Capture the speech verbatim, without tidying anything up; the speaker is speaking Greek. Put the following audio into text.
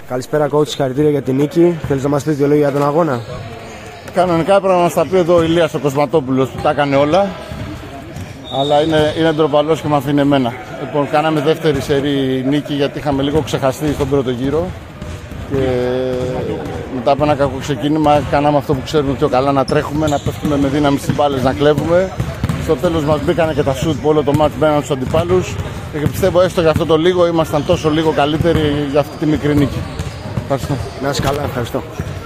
Καλησπέρα coach, συγχαρητήρια για την νίκη. Θέλεις να μας πεις δύο λόγια για τον αγώνα? Κανονικά έπρεπε να μας τα πει εδώ ο Ηλίας ο Κοσματόπουλος που τα έκανε όλα. Αλλά είναι, είναι ντροπαλός και με αφήνει εμένα. Λοιπόν, κάναμε δεύτερη σερή νίκη γιατί είχαμε λίγο ξεχαστεί στον πρώτο γύρο. Και μετά από ένα κακό ξεκίνημα κάναμε αυτό που ξέρουμε πιο καλά, να τρέχουμε, να πέφτουμε με δύναμη στις μπάλες, να κλέβουμε. Στο τέλος μας μπήκανε και τα σουτ που όλο το μάτς μπαίναν στους αντιπάλους. Και πιστεύω έστω για αυτό το λίγο ήμασταν τόσο λίγο καλύτεροι για αυτή τη μικρή νίκη. Ευχαριστώ. Να είσαι καλά, ευχαριστώ.